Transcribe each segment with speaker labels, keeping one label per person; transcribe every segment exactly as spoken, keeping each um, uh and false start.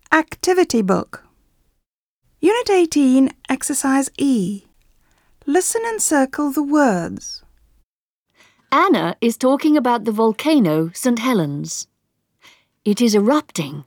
Speaker 1: Activity book. Unit eighteen, Exercise E. Listen and circle the words.
Speaker 2: Anna is talking about the volcano Saint Helens. It is erupting.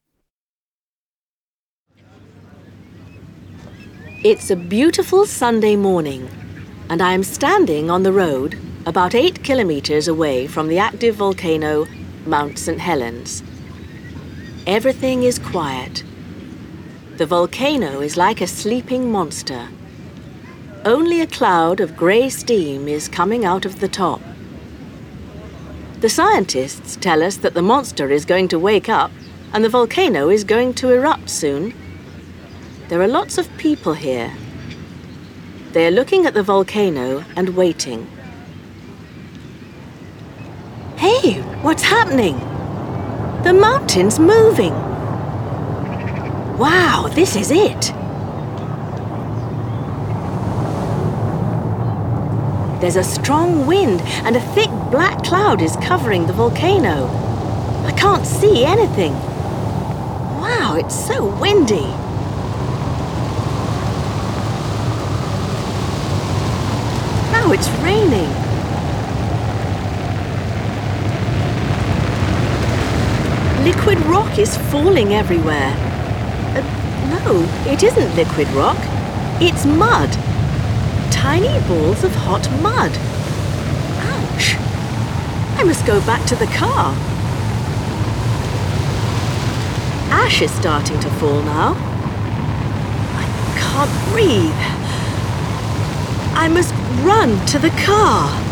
Speaker 3: It's a beautiful Sunday morning, and I am standing on the road about eight kilometres away from the active volcano Mount Saint Helens. Everything is quiet. The volcano is like a sleeping monster. Only a cloud of grey steam is coming out of the top. The scientists tell us that the monster is going to wake up and the volcano is going to erupt soon. There are lots of people here. They are looking at the volcano and waiting. Hey, what's happening? The mountain's moving. Wow, this is it. There's a strong wind and a thick black cloud is covering the volcano. I can't see anything. Wow, it's so windy. Now it's raining. Liquid rock is falling everywhere. Uh, no, it isn't liquid rock. It's mud. Tiny balls of hot mud. Ouch! I must go back to the car. Ash is starting to fall now. I can't breathe. I must run to the car.